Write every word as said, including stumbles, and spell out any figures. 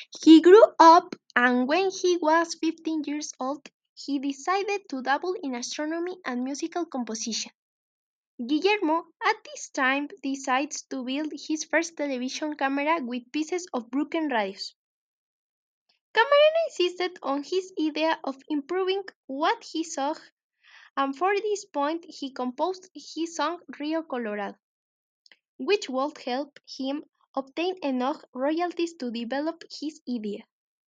He grew up, and when he was fifteen years old, he decided to dabble in astronomy and musical composition. Guillermo, at this time, decides to build his first television camera with pieces of broken radios. Camarena insisted on his idea of improving what he saw, and for this point he composed his song Rio Colorado, which would help him obtain enough royalties to develop his idea.